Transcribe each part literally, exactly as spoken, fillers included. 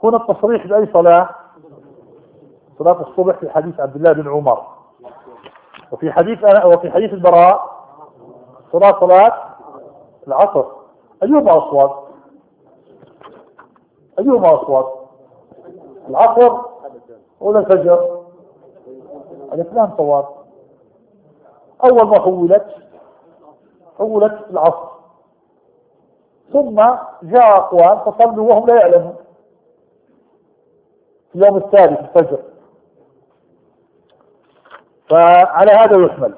هنا التصريح بأي صلاة؟ صلاة الصبح في حديث عبد الله بن عمر، وفي حديث وفي حديث البراء صلاة صلاة العصر. أيهما أصوات؟ أيهما أصوات؟ العصر ولا الفجر؟ الاثنان صواب. أول ما حولت حولت العصر، ثم جاء أقوام فصلوا وهم لا يعلمون في اليوم الثالث الفجر، فعلى هذا يحمل.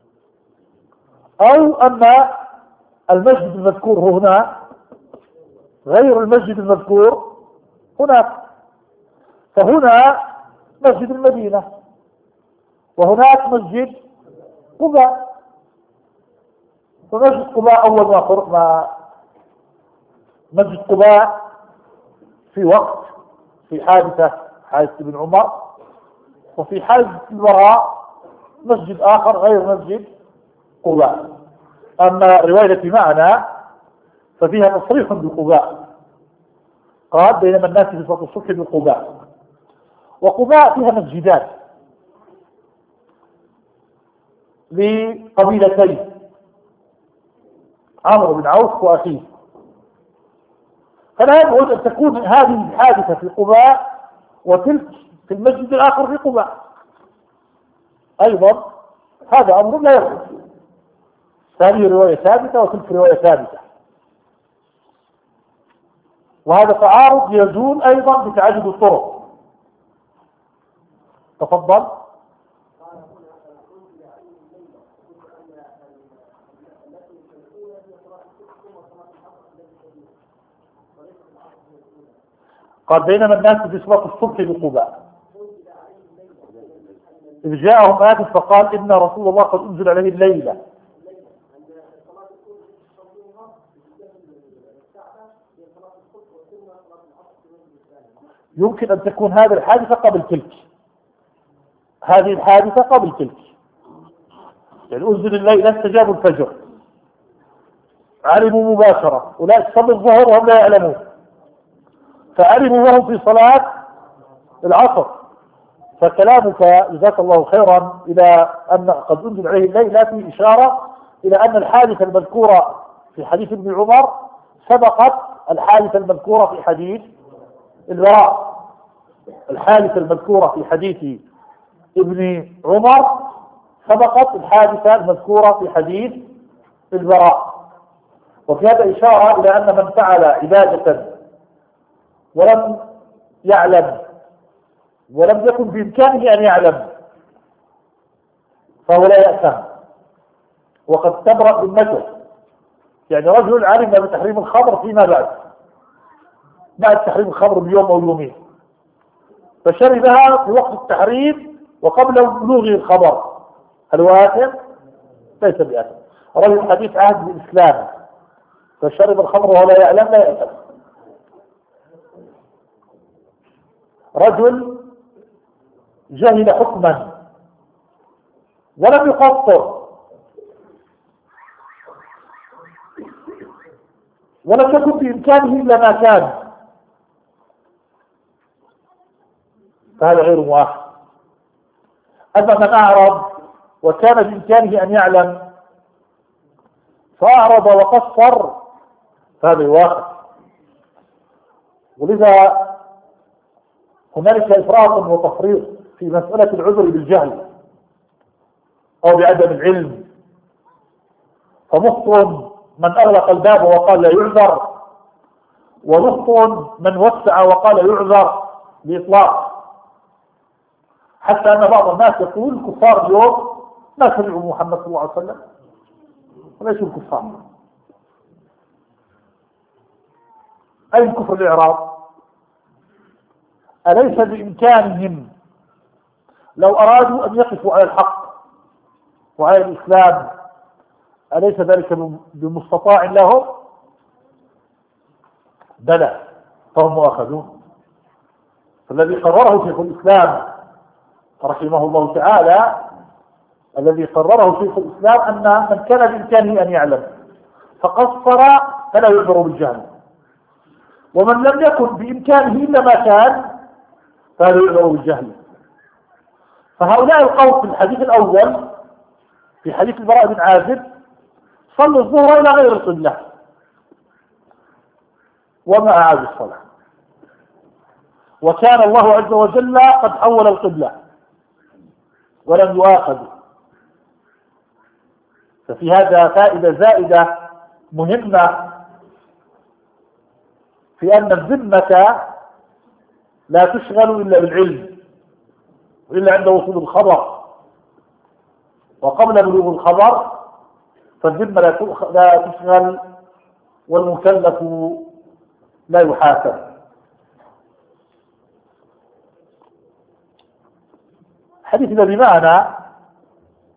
أو أن المسجد المذكور هنا غير المسجد المذكور هناك، فهنا مسجد المدينة وهناك مسجد قباء، فمسجد قباء أول ما خرج ما مسجد قباء في وقت في حادثة حادثة ابن عمر، وفي حادثة البراء مسجد آخر غير مسجد قباء. أما رواية معنا ففيها تصريح بقباء، قال بينما الناس في صلاة الصبح بقباء، وقباء فيها مسجدان لقبيلتين عمرو بن عوف وأخيه، فلا يبعد أن تكون هذه الحادثة في قباء وتلك في المسجد الآخر في قباء أيضا، هذا أمر لا يخرج. هذه رواية ثابتة وتلك رواية ثابتة، وهذا تعارض يزول أيضا بتعدد الطرق. تفضل. قال بينما الناس في صلاة الصبح بقباء إذ جاءهم آت فقال إن رسول الله قد أنزل عليه الليلة. يمكن أن تكون هذه الحادثة قبل تلك، هذه الحادثة قبل تلك، يعني أنزل الليلة استجابوا الفجر، علموا مباشرة، أولئك صلوا الظهر وهم لا يعلمون، فعلموا وهم في صلاة العصر. فكلامك جزاك الله خيرا إلى أن قد أنزل عليه الليلة في إشارة إلى أن الحادثة المذكورة في حديث ابن عمر سبقت الحادثة المذكورة في حديث البراء. الحادثة المذكورة في حديث ابن عمر سبقت الحادثة المذكورة في حديث البراء، وفي هذا إشارة إلى أن من فعل عبادة ولم يعلم ولم يكن بإمكانه أن يعلم فهو لا يأثم وقد تبرأ ذمته. يعني رجل علم بتحريم الخمر فيما بعد بعد تحريم الخمر بيوم أو يومين، فشربها في وقت التحريم وقبل بلوغ الخبر، هل هو آثم؟ ليس بآثم. رجل حديث عهد بالإسلام فشرب الخمر وهو لا يعلم لا يأثم. رجل جهل حكما ولم يقصر ولم يكن بإمكانه إلا ما كان، فهذا غير مؤاخذ. أما من أعرض وكان بإمكانه أن يعلم فأعرض وقصر فهذا يواخذ. ولذا هنالك إفراط وتفريط في مسألة العذر بالجهل أو بعدم العلم، فمخطئ من أغلق الباب وقال لا يعذر، ونخطئ من وسع وقال يعذر بإطلاق، حتى أن بعض الناس يقول الكفار اليوم ما سمعوا محمد صلى الله عليه وسلم وليسوا الكفار. أي الكفر الإعراض؟ أليس بإمكانهم لو أرادوا أن يقفوا على الحق وعلى الإسلام أليس ذلك بمستطاع لهم؟ بلى، فهم مؤاخذون. فالذي قرره شيخ الإسلام رحمه الله تعالى الذي قرره شيخ الإسلام أن من كان بإمكانه أن يعلم فقصر فلا يعذر بالجهل، ومن لم يكن بإمكانه إلا ما كان فهذا يعذر بالجهل. فهؤلاء القوم في الحديث الأول في حديث البراء بن عازب صلوا الظهر إلى غير القبلة وما أعادوا الصلاة، وكان الله عز وجل قد حول القبلة ولم يؤاخذوا. ففي هذا فائدة زائدة مهمة في أن الذمة لا تشغل إلا بالعلم وإلا عند وصول الخبر، وقبل بلوغ الخبر فالذمة لا تشغل والمكلف لا يحاسب. حديثنا بمعنى